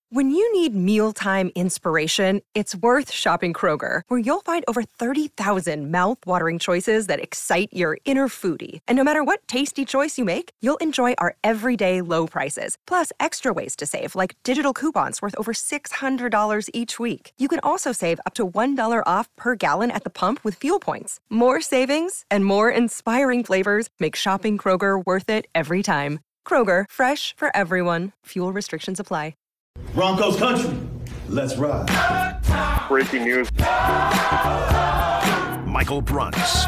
When you need mealtime inspiration, it's worth shopping Kroger, where you'll find over 30,000 mouth-watering choices that excite your inner foodie. And no matter what tasty choice you make, you'll enjoy our everyday low prices, plus extra ways to save, like digital coupons worth over $600 each week. You can also save up to $1 off per gallon at the pump with fuel points. More savings and more inspiring flavors make shopping Kroger worth it every time. Kroger, fresh for everyone. Fuel restrictions apply. Broncos country, let's ride. Breaking news. Michael Bruntz.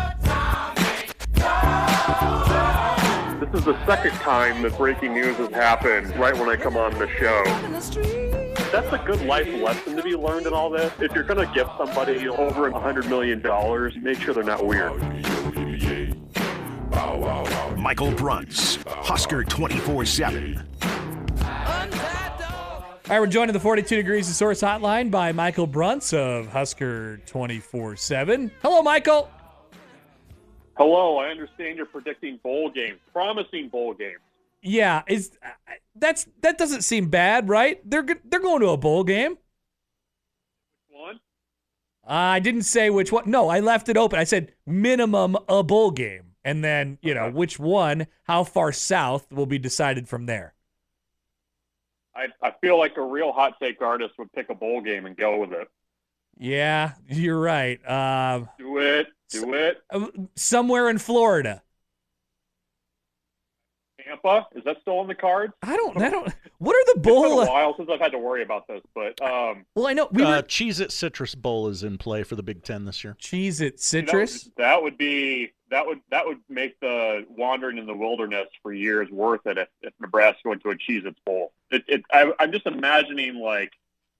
This is the second time that breaking news has happened right when I come on the show. That's a good life lesson to be learned in all this. If you're going to give somebody over $100 million, make sure they're not weird. Michael Bruntz, Husker 24/7. All right, we're joined in the 42 Degrees of Source hotline by Michael Bruntz of Husker 24/7. Hello, Michael. Hello, I understand you're predicting bowl games, promising bowl games. Yeah, that doesn't seem bad, right? They're going to a bowl game. Which one? I didn't say which one. No, I left it open. I said minimum a bowl game, and then which one, how far south will be decided from there. I feel like a real hot take artist would pick a bowl game and go with it. Yeah, you're right. Do it. Somewhere in Florida. Tampa? Is that still on the cards? I don't. What are the bowl? It's been a while since I've had to worry about this, but well, I know Cheez-It Citrus Bowl is in play for the Big Ten this year. Cheez-It Citrus. That would make the wandering in the wilderness for years worth it if Nebraska went to a Cheez-Its Bowl. I'm just imagining like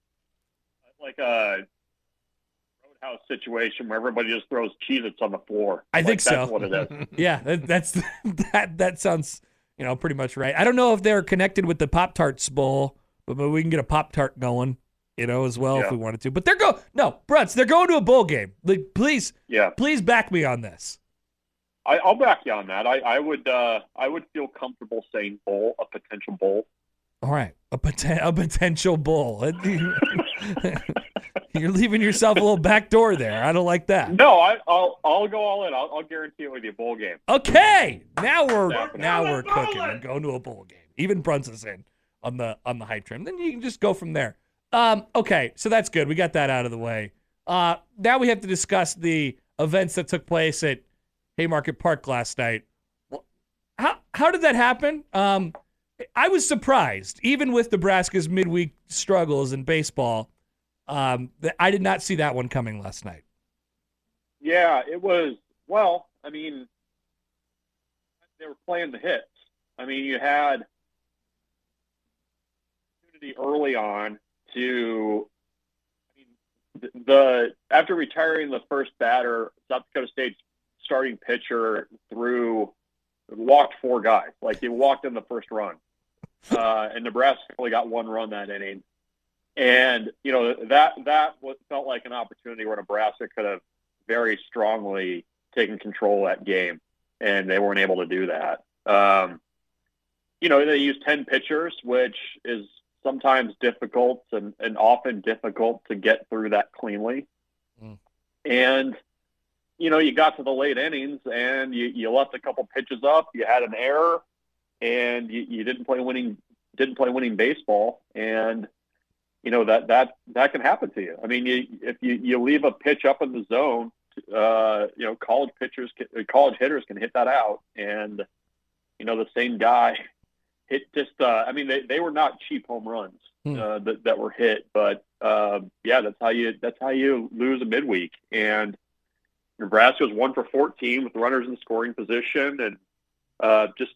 a roadhouse situation where everybody just throws Cheez-Its on the floor. I think so. That's what it is. Yeah, that sounds pretty much right. I don't know if they're connected with the Pop-Tarts Bowl, but maybe we can get a Pop-Tart going, as well if we wanted to. But Bruntz, they're going to a bowl game. Like, please back me on this. I'll back you on that. I would feel comfortable saying bowl, a potential bowl. All right, a potential bowl. You're leaving yourself a little back door there. I don't like that. No, I'll go all in. I'll guarantee it with you a bowl game. Okay, now we're cooking. We're going to a bowl game. Even Bruntz is in on the hype train. Then you can just go from there. Okay, so that's good. We got that out of the way. Now we have to discuss the events that took place at Haymarket Park last night. How did that happen? I was surprised, even with Nebraska's midweek struggles in baseball, that I did not see that one coming last night. Yeah, it was. Well, I mean, they were playing the hits. I mean, you had opportunity early on to. After retiring the first batter, South Dakota State's starting pitcher walked four guys. Like, he walked in the first run. And Nebraska only got one run that inning. And, that felt like an opportunity where Nebraska could have very strongly taken control of that game, and they weren't able to do that. They used 10 pitchers, which is sometimes difficult and often difficult to get through that cleanly. And, you got to the late innings and you left a couple pitches up, you had an error, and you didn't play winning baseball. And, that can happen to you. I mean, if you leave a pitch up in the zone, college hitters can hit that out. And, the same guy hit just, they were not cheap home runs that were hit, but that's how you lose a midweek. And Nebraska was 1 for 14 with runners in scoring position, and just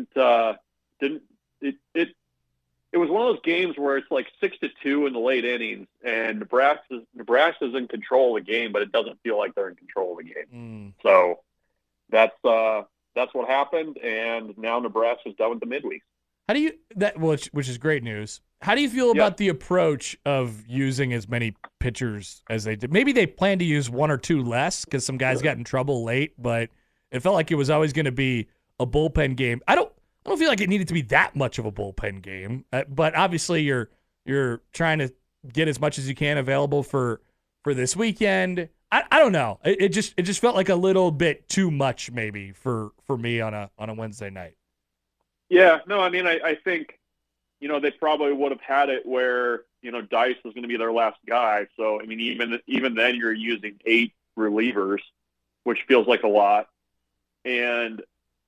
it was one of those games where it's like 6-2 in the late innings, and Nebraska's in control of the game, but it doesn't feel like they're in control of the game. So that's what happened, and now Nebraska's done with the midweek. How do you which is great news. How do you feel about the approach of using as many pitchers as they did? Maybe they plan to use one or two less because some guys got in trouble late, but it felt like it was always going to be a bullpen game. I don't feel like it needed to be that much of a bullpen game, but obviously you're You're trying to get as much as you can available for this weekend. I don't know. It just felt like a little bit too much maybe for me on a Wednesday night. Yeah, no, I mean, I think, they probably would have had it where, Dice was going to be their last guy. So, I mean, even then you're using 8 relievers, which feels like a lot. And,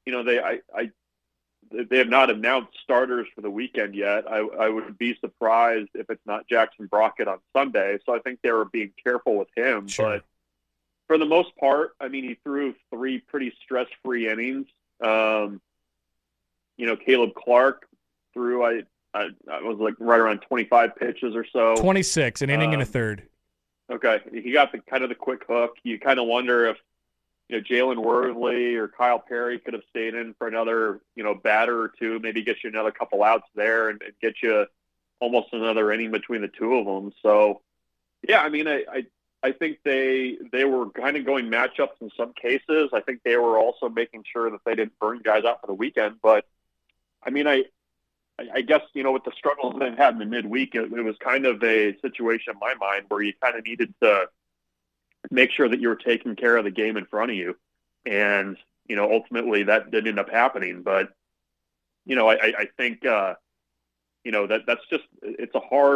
they have not announced starters for the weekend yet. I would be surprised if it's not Jackson Brockett on Sunday. So I think they were being careful with him. Sure. But for the most part, I mean, he threw 3 pretty stress-free innings. Caleb Clark threw, I was like right around 25 pitches or so. 26, an inning and a third. Okay. He got the quick hook. You kind of wonder if, Jalen Worthley or Kyle Perry could have stayed in for another, batter or two, maybe get you another couple outs there and get you almost another inning between the two of them. So, yeah, I mean, I think they were kind of going matchups in some cases. I think they were also making sure that they didn't burn guys out for the weekend. But, I mean, I guess, with the struggles they've had in the midweek, it was kind of a situation in my mind where you kind of needed to make sure that you were taking care of the game in front of you. And, ultimately that didn't end up happening. But, I think, that's just, it's a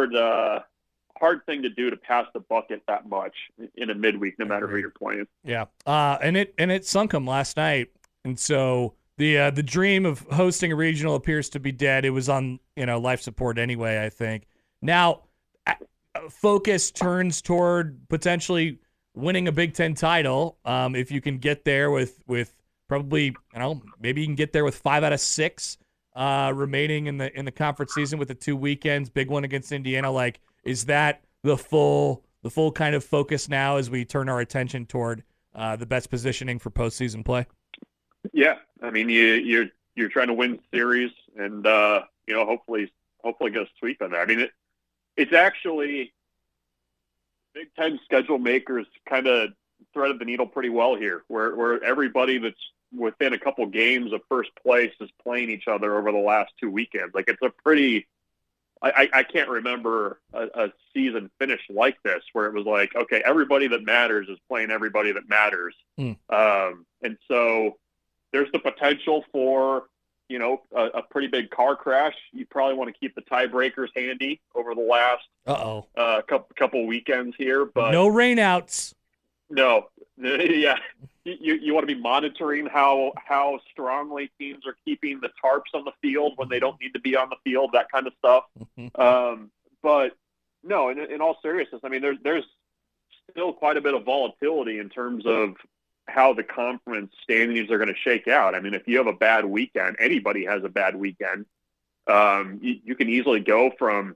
hard thing to do, to pass the bucket that much in a midweek, no matter who you're playing. Yeah. And it sunk them last night. And so the dream of hosting a regional appears to be dead. It was on, life support anyway, I think. Now, focus turns toward potentially winning a Big Ten title. If you can get there with probably, maybe you can get there with 5 out of 6 remaining in the conference season with the 2 weekends, big one against Indiana. Like, is that the full kind of focus now as we turn our attention toward the best positioning for postseason play? Yeah, I mean, you're trying to win series, and hopefully get a sweep in there. I mean, it's actually Big Ten schedule makers kind of threaded the needle pretty well here, where everybody that's within a couple games of first place is playing each other over the last 2 weekends. Like, it's a pretty. I can't remember a season finish like this where it was like, okay, everybody that matters is playing everybody that matters. And so there's the potential for, a pretty big car crash. You probably want to keep the tiebreakers handy over the last couple weekends here. But no rainouts. No. Yeah. You want to be monitoring how strongly teams are keeping the tarps on the field when they don't need to be on the field, that kind of stuff. But no, in all seriousness, I mean, there's still quite a bit of volatility in terms of how the conference standings are going to shake out. I mean, if you have a bad weekend, anybody has a bad weekend. You can easily go from,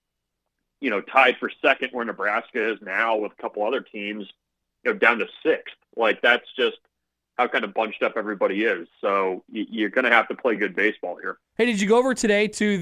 tied for second where Nebraska is now with a couple other teams, down to 6th. Like, that's just how kind of bunched up everybody is. So you're going to have to play good baseball here. Hey, did you go over today to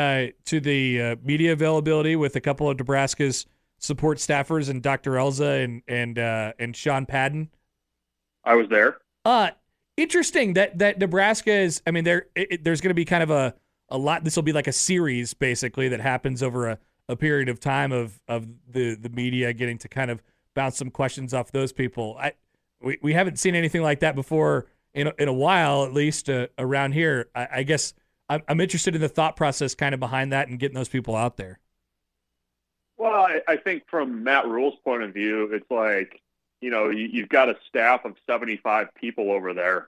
the media availability with a couple of Nebraska's support staffers and Dr. Elza and Sean Padden? I was there. Interesting that Nebraska is. I mean, there's going to be kind of a lot. This will be like a series basically that happens over a period of time of the media getting to kind of bounce some questions off those people. We haven't seen anything like that before in a while, at least around here. I guess I'm interested in the thought process kind of behind that and getting those people out there. Well, I think from Matt Rule's point of view, it's like, you've got a staff of 75 people over there.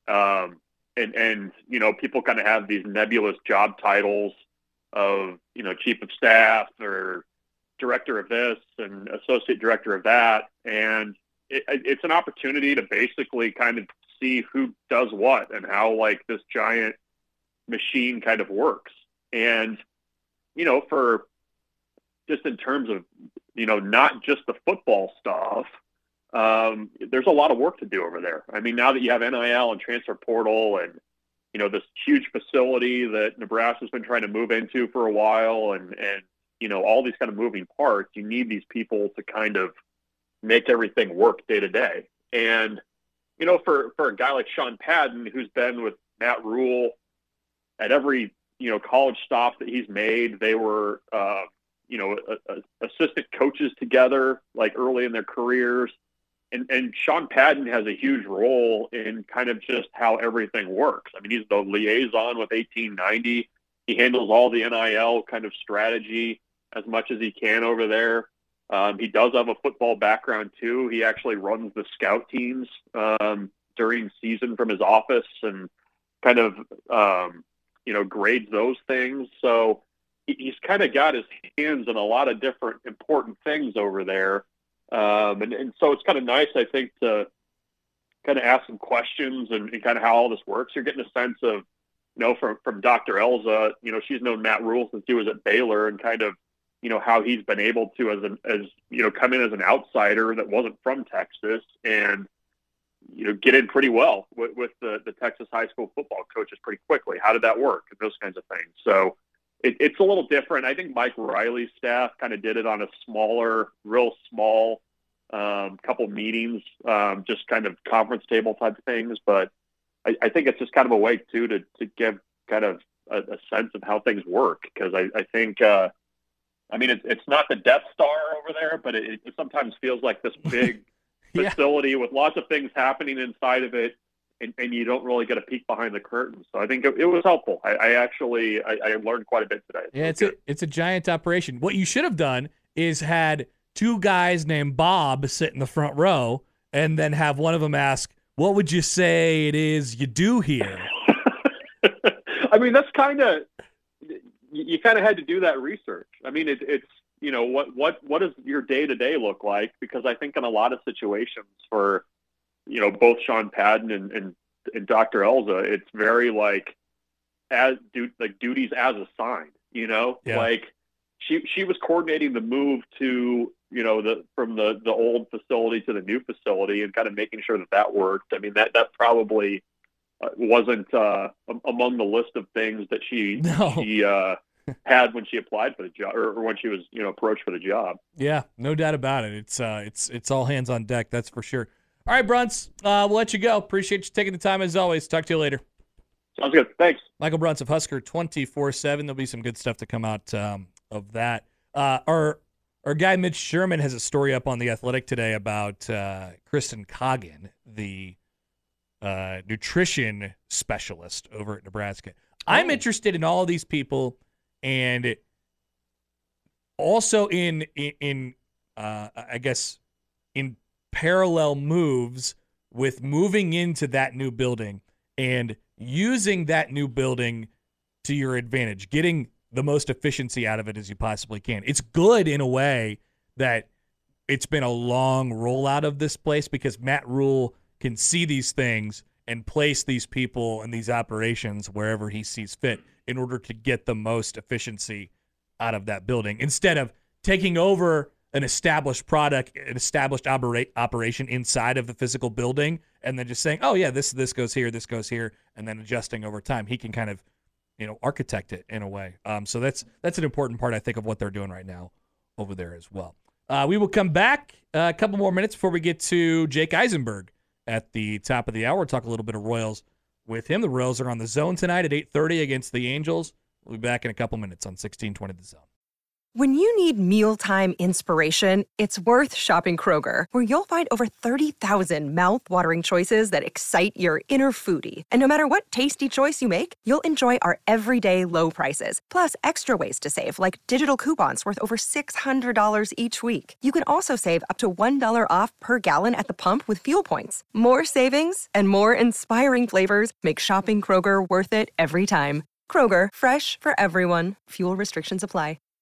And people kind of have these nebulous job titles of, chief of staff or director of this and associate director of that. And it's an opportunity to basically kind of see who does what and how, like, this giant machine kind of works. And, for just in terms of, not just the football stuff, there's a lot of work to do over there. I mean, now that you have NIL and transfer portal and, this huge facility that Nebraska's been trying to move into for a while and all these kind of moving parts, you need these people to kind of make everything work day to day. And, for a guy like Sean Padden, who's been with Matt Rule at every, college stop that he's made, they were assistant coaches together, like early in their careers. And Sean Padden has a huge role in kind of just how everything works. I mean, he's the liaison with 1890. He handles all the NIL kind of strategy as much as he can over there. He does have a football background too. He actually runs the scout teams during season from his office and kind of, grades those things. So he's kind of got his hands in a lot of different important things over there. And so it's kind of nice, I think, to kind of ask some questions and kind of how all this works. You're getting a sense of, from Dr. Elza, she's known Matt Rhule since he was at Baylor, and kind of, how he's been able to, come in as an outsider that wasn't from Texas and, get in pretty well with the Texas high school football coaches pretty quickly. How did that work? And those kinds of things. So it's a little different. I think Mike Riley's staff kind of did it on a smaller, real small couple meetings, just kind of conference table type things. But I think it's just kind of a way, too, to give kind of a sense of how things work. Because I think, it's not the Death Star over there, but it sometimes feels like this big facility with lots of things happening inside of it. And you don't really get a peek behind the curtain. So I think it was helpful. I learned quite a bit today. Yeah, it's a giant operation. What you should have done is had two guys named Bob sit in the front row and then have one of them ask, what would you say it is you do here? I mean, that's kind of – you kind of had to do that research. I mean, it's what does your day-to-day look like? Because I think in a lot of situations for – both Sean Padden and Dr. Elza, it's very like duties as assigned, like she was coordinating the move to, from the old facility to the new facility and kind of making sure that worked. I mean, that probably wasn't among the list of things that she had when she applied for the job or when she was, approached for the job. Yeah, no doubt about it. It's all hands on deck. That's for sure. All right, Bruns, we'll let you go. Appreciate you taking the time as always. Talk to you later. Sounds good. Thanks. Michael Bruns of Husker 24/7. There'll be some good stuff to come out of that. Our guy Mitch Sherman has a story up on The Athletic today about Kristen Coggan, the nutrition specialist over at Nebraska. I'm interested in all of these people, and also in parallel moves with moving into that new building and using that new building to your advantage, getting the most efficiency out of it as you possibly can. It's good in a way that it's been a long rollout of this place because Matt Rhule can see these things and place these people and these operations wherever he sees fit in order to get the most efficiency out of that building instead of taking over an established product, an established operation inside of the physical building, and then just saying, oh, yeah, this goes here, and then adjusting over time. He can kind of, architect it in a way. So that's an important part, I think, of what they're doing right now over there as well. We will come back a couple more minutes before we get to Jake Eisenberg at the top of the hour. We'll talk a little bit of Royals with him. The Royals are on the Zone tonight at 8:30 against the Angels. We'll be back in a couple minutes on 1620 The Zone. When you need mealtime inspiration, it's worth shopping Kroger, where you'll find over 30,000 mouth-watering choices that excite your inner foodie. And no matter what tasty choice you make, you'll enjoy our everyday low prices, plus extra ways to save, like digital coupons worth over $600 each week. You can also save up to $1 off per gallon at the pump with fuel points. More savings and more inspiring flavors make shopping Kroger worth it every time. Kroger, fresh for everyone. Fuel restrictions apply.